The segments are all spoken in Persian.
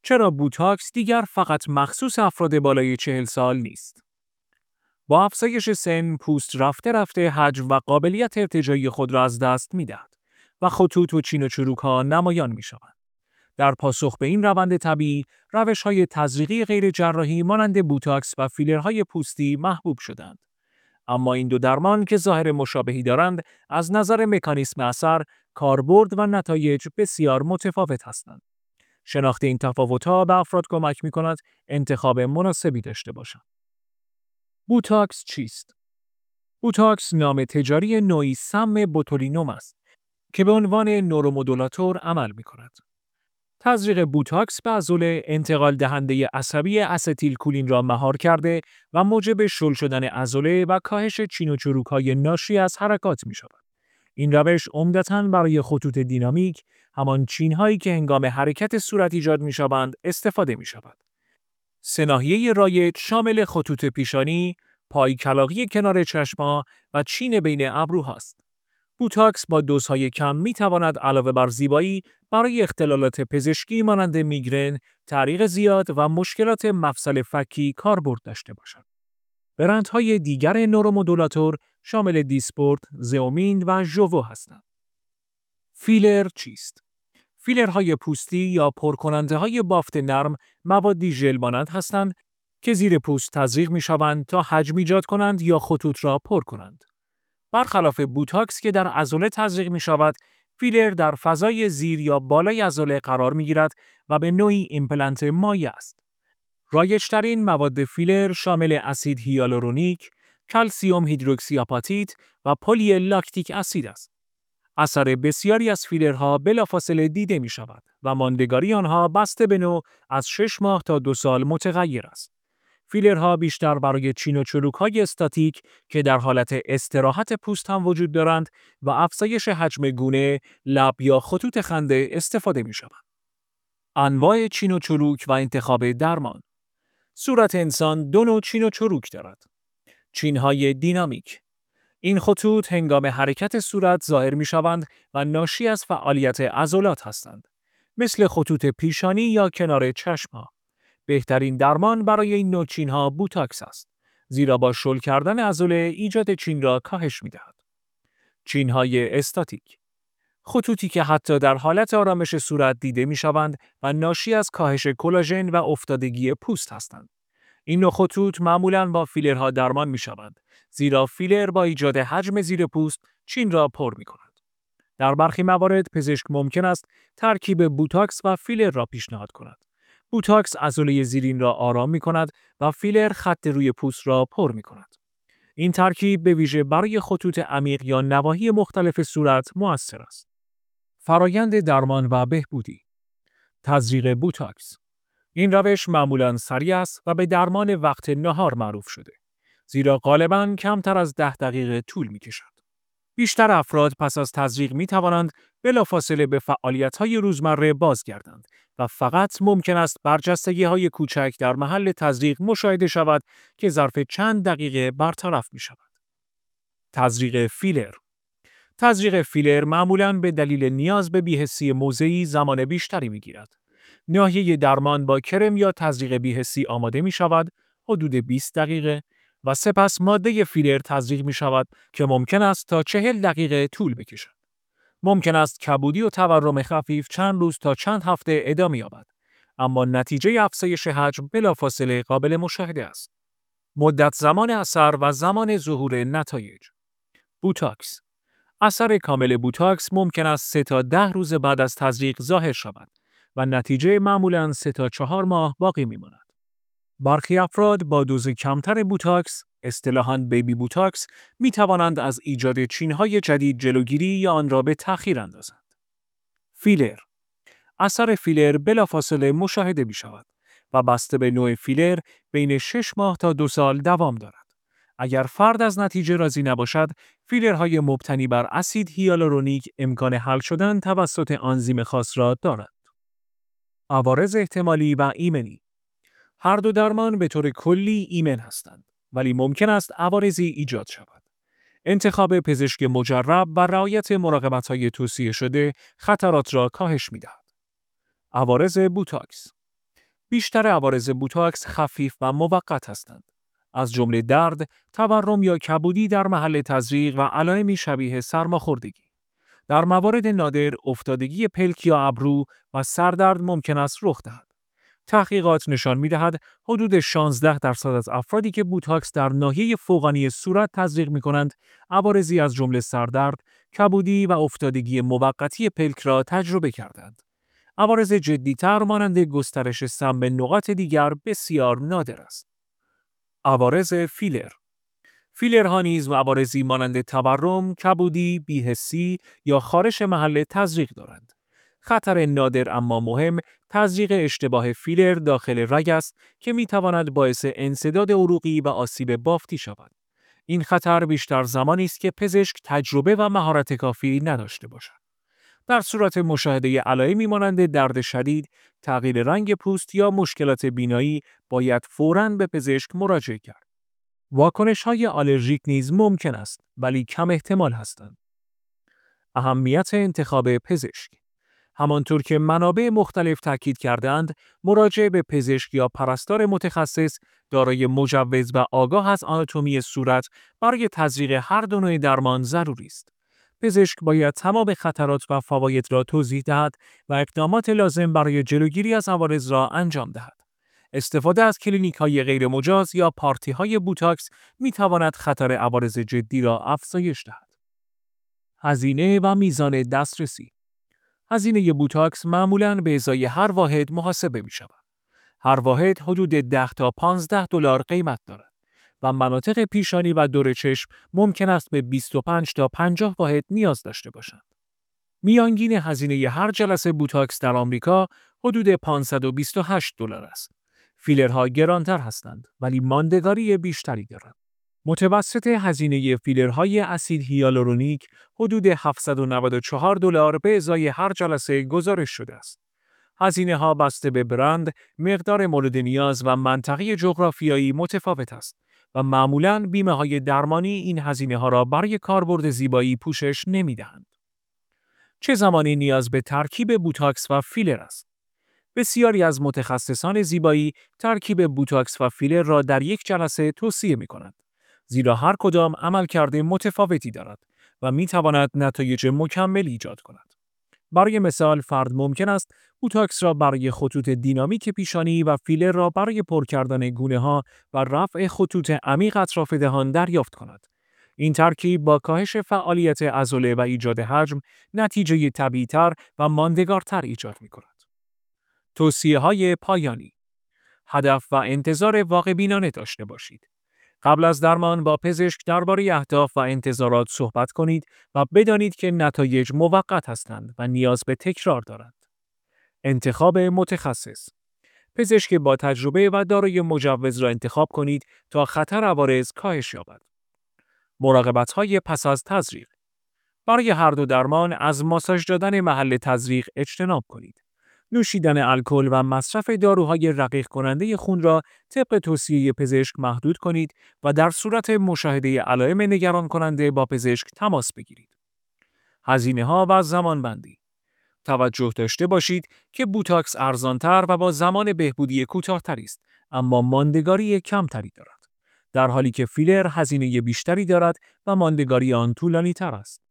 چرا بوتاکس دیگر فقط مخصوص افراد بالای 40 سال نیست؟ با افزایش سن، پوست رفته رفته حجم و قابلیت ارتجاعی خود را از دست می‌دهد و خطوط و چین و چروک‌ها نمایان می‌شوند. در پاسخ به این روند طبیعی، روش‌های تزریقی غیر جراحی مانند بوتاکس و فیلرهای پوستی محبوب شدند. اما این دو درمان که ظاهر مشابهی دارند، از نظر مکانیسم اثر، کاربرد و نتایج بسیار متفاوت هستند. شناخت این تفاوت‌ها به افراد کمک می‌کند انتخاب مناسبی داشته باشند. بوتاکس چیست؟ بوتاکس نام تجاری نوعی سم بوتولینوم است که به عنوان نورومودولاتور عمل می‌کند. تزریق بوتاکس به عضله انتقال دهنده عصبی استیل کولین را مهار کرده و موجب شل شدن عضله و کاهش چین و چروک‌های ناشی از حرکات می‌شود. این روش عمدتاً برای خطوط دینامیک، همان چین‌هایی که هنگام حرکت صورت ایجاد می‌شوند، استفاده می‌شود. سه ناحیه رایج شامل خطوط پیشانی، پای کلاغی کنار چشم‌ها و چین بین ابروهاست. بوتاکس با دوزهای کم می‌تواند علاوه بر زیبایی برای اختلالات پزشکی مانند میگرن، تعریق زیاد و مشکلات مفصل فکی کاربرد داشته باشد. برندهای دیگر نورومودولاتور شامل دیسپورت، زئومین و ژوو هستند. فیلر چیست؟ فیلرهای پوستی یا پرکننده‌های بافت نرم موادی ژل مانند هستند که زیر پوست تزریق می‌شوند تا حجم ایجاد کنند یا خطوط را پر کنند. برخلاف بوتاکس که در عضله تزریق می‌شود، فیلر در فضای زیر یا بالای عضله قرار می‌گیرد و به نوعی ایمپلنت مایع است. رایج‌ترین مواد فیلر شامل اسید هیالورونیک، کلسیم هیدروکسی آپاتیت و پلی لاکتیک اسید است. اثر بسیاری از فیلرها بلافاصله دیده می‌شود و ماندگاری آنها بسته به نوع از 6 ماه تا 2 سال متغیر است. فیلرها بیشتر برای چین و چروک‌های استاتیک که در حالت استراحت پوست هم وجود دارند و افزایش حجم گونه، لب یا خطوط خنده استفاده می‌شوند. انواع چین و چروک و انتخاب درمان. صورت انسان دو نوع چین و چروک دارد. چین‌های دینامیک. این خطوط هنگام حرکت صورت ظاهر می‌شوند و ناشی از فعالیت عضلات هستند، مثل خطوط پیشانی یا کنار چشم‌ها. بهترین درمان برای این نوع چین‌ها بوتاکس است، زیرا با شل کردن عضله ایجاد چین را کاهش می‌دهد. چین‌های استاتیک. خطوطی که حتی در حالت آرامش صورت دیده می‌شوند و ناشی از کاهش کلاژن و افتادگی پوست هستند. این نوع خطوط معمولاً با فیلرها درمان می‌شوند، زیرا فیلر با ایجاد حجم زیر پوست چین را پر می‌کند. در برخی موارد پزشک ممکن است ترکیب بوتاکس و فیلر را پیشنهاد کند. بوتاکس عضله زیرین را آرام می‌کند و فیلر خط روی پوست را پر می‌کند. این ترکیب به ویژه برای خطوط عمیق یا نواحی مختلف صورت مؤثر است. فرایند درمان و بهبودی. تزریق بوتاکس. این روش معمولاً سریع است و به درمان وقت نهار معروف شده، زیرا غالباً کمتر از 10 دقیقه طول می‌کشد. بیشتر افراد پس از تزریق می‌توانند بلافاصله به فعالیت‌های روزمره بازگردند و فقط ممکن است برجستگی‌های کوچک در محل تزریق مشاهده شود که ظرف چند دقیقه برطرف می‌شود. تزریق فیلر. تزریق فیلر معمولاً به دلیل نیاز به بی‌حسی موضعی زمان بیشتری می‌گیرد. ناحیه درمان با کرم یا تزریق بی‌حسی آماده می‌شود، حدود 20 دقیقه، و سپس ماده فیلر تزریق می‌شود که ممکن است تا 40 دقیقه طول بکشد. ممکن است کبودی و تورم خفیف چند روز تا چند هفته ادامه یابد، اما نتیجه افزایش حجم بلافاصله قابل مشاهده است. مدت زمان اثر و زمان ظهور نتایج. بوتاکس. اثر کامل بوتاکس ممکن است 3 تا 10 روز بعد از تزریق ظاهر شود و نتیجه معمولاً 3 تا 4 ماه باقی می‌ماند. برخی افراد با دوز کمتر بوتاکس، اصطلاحاً بیبی بوتاکس، می توانند از ایجاد چین‌های جدید جلوگیری یا آن را به تأخیر اندازند. فیلر. اثر فیلر بلافاصله مشاهده می شود و بسته به نوع فیلر بین 6 ماه تا 2 سال دوام دارد. اگر فرد از نتیجه راضی نباشد، فیلرهای مبتنی بر اسید هیالورونیک امکان حل شدن توسط آنزیم خاص را دارد. عوارض احتمالی و ایمنی. هر دو درمان به طور کلی ایمن هستند، ولی ممکن است عوارضی ایجاد شود. انتخاب پزشک مجرب و رعایت مراقبت‌های توصیه شده خطرات را کاهش می‌دهد. عوارض بوتاکس. بیشتر عوارض بوتاکس خفیف و موقت هستند. از جمله درد، تورم یا کبودی در محل تزریق و علائمی شبیه سرماخوردگی. در موارد نادر، افتادگی پلک یا ابرو و سردرد ممکن است رخ دهد. تحقیقات نشان می‌دهد حدود 16% از افرادی که بوتاکس در ناحیه فوقانی صورت تزریق می‌کنند، عوارضی از جمله سردرد، کبودی و افتادگی موقتی پلک را تجربه کردند. عوارض جدی‌تر مانند گسترش سم به نقاط دیگر بسیار نادر است. عوارض فیلر. فیلرها نیز عوارضی مانند تورم، کبودی، بی‌حسی یا خارش محل تزریق دارند. خطر نادر اما مهم، تزریق اشتباه فیلر داخل رگ است که می‌تواند باعث انسداد عروقی و آسیب بافتی شود. این خطر بیشتر زمانی است که پزشک تجربه و مهارت کافی نداشته باشد. در صورت مشاهده علائمی مانند درد شدید، تغییر رنگ پوست یا مشکلات بینایی، باید فوراً به پزشک مراجعه کرد. واکنش‌های آلرژیک نیز ممکن است، ولی کم احتمال هستند. اهمیت انتخاب پزشک. همانطور که منابع مختلف تاکید کردند، مراجعه به پزشک یا پرستار متخصص دارای مجوز و آگاه از آناتومی صورت برای تزریق هر دو نوع درمان ضروری است. پزشک باید تمام خطرات و فواید را توضیح دهد و اقدامات لازم برای جلوگیری از عوارض را انجام دهد. استفاده از کلینیک‌های غیرمجاز یا پارتی‌های بوتاکس می‌تواند خطر عوارض جدی را افزایش دهد. هزینه و میزان دسترسی. هزینه بوتاکس معمولاً به ازای هر واحد محاسبه می‌شود. هر واحد حدود 10 تا 15 دلار قیمت دارد و مناطق پیشانی و دور چشم ممکن است به 25 تا 50 واحد نیاز داشته باشند. میانگین هزینه هر جلسه بوتاکس در آمریکا حدود 528 دلار است. فیلرها گرانتر هستند ولی ماندگاری بیشتری دارند. متوسط هزینه فیلرهای اسید هیالورونیک حدود 794 دلار به ازای هر جلسه گزارش شده است. هزینه‌ها بسته به برند، مقدار مورد نیاز و منطقه جغرافیایی متفاوت است و معمولاً بیمه‌های درمانی این هزینه‌ها را برای کاربرد زیبایی پوشش نمی‌دهند. چه زمانی نیاز به ترکیب بوتاکس و فیلر است؟ بسیاری از متخصصان زیبایی ترکیب بوتاکس و فیلر را در یک جلسه توصیه می‌کنند، زیرا هر کدام عملکرد متفاوتی دارد و می‌تواند نتایج مکمل ایجاد کند. برای مثال، فرد ممکن است بوتاکس را برای خطوط دینامیک پیشانی و فیلر را برای پر کردن گونه‌ها و رفع خطوط عمیق اطراف دهان دریافت کند. این ترکیب با کاهش فعالیت عضله و ایجاد حجم، نتیجه طبیعی‌تر و ماندگارتر ایجاد می‌کند. توصیه‌های پایانی. هدف و انتظار واقع‌بینانه داشته باشید. قبل از درمان با پزشک درباره اهداف و انتظارات صحبت کنید و بدانید که نتایج موقت هستند و نیاز به تکرار دارند. انتخاب متخصص. پزشک با تجربه و دارای مجوز را انتخاب کنید تا خطر عوارض کاهش یابد. مراقبت‌های پس از تزریق. برای هر دو درمان از ماساژ دادن محل تزریق اجتناب کنید. نوشیدن الکل و مصرف داروهای رقیق کننده خون را طبق توصیه پزشک محدود کنید و در صورت مشاهده علائم نگران کننده با پزشک تماس بگیرید. هزینه‌ها و زمانبندی. توجه داشته باشید که بوتاکس ارزان‌تر و با زمان بهبودی کوتاه‌تری است، اما ماندگاری کمتری دارد، در حالی که فیلر هزینه بیشتری دارد و ماندگاری آن طولانی‌تر است.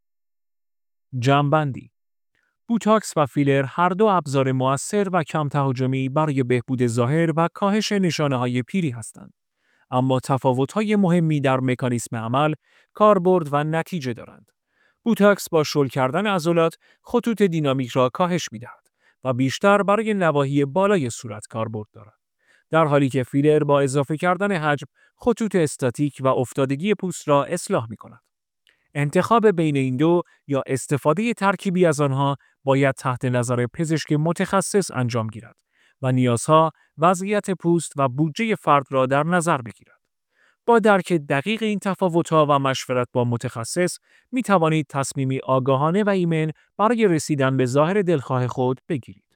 جمع‌بندی. بوتاکس و فیلر هر دو ابزار مؤثر و کم تهاجمی برای بهبود ظاهر و کاهش نشانه‌های پیری هستند، اما تفاوت‌های مهمی در مکانیسم عمل، کاربرد و نتیجه دارند. بوتاکس با شل کردن عضلات خطوط دینامیک را کاهش می‌دهد و بیشتر برای نواحی بالای صورت کاربرد دارد، در حالی که فیلر با اضافه کردن حجم خطوط استاتیک و افتادگی پوست را اصلاح می‌کند. انتخاب بین این دو یا استفاده ترکیبی از آنها باید تحت نظر پزشک متخصص انجام گیرد و نیازها، وضعیت پوست و بودجه فرد را در نظر بگیرد. با درک دقیق این تفاوت‌ها و مشورت با متخصص، می توانید تصمیمی آگاهانه و ایمن برای رسیدن به ظاهر دلخواه خود بگیرید.